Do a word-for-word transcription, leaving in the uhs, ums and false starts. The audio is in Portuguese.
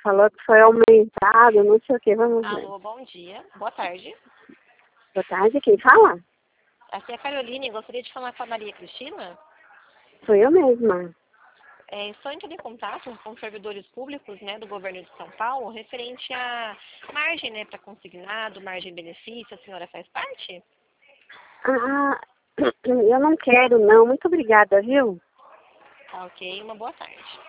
falou que foi aumentado, não sei o que, vamos ver. Alô, bom dia. Boa tarde. Boa tarde, quem fala? Aqui é a Caroline, gostaria de falar com a Maria Cristina. Sou eu mesma. É, estou entrando em contato com servidores públicos, né, do governo de São Paulo, referente à margem, né, para consignado, margem benefício, a senhora faz parte? Ah, eu não quero não, muito obrigada, viu? Tá ok, uma boa tarde.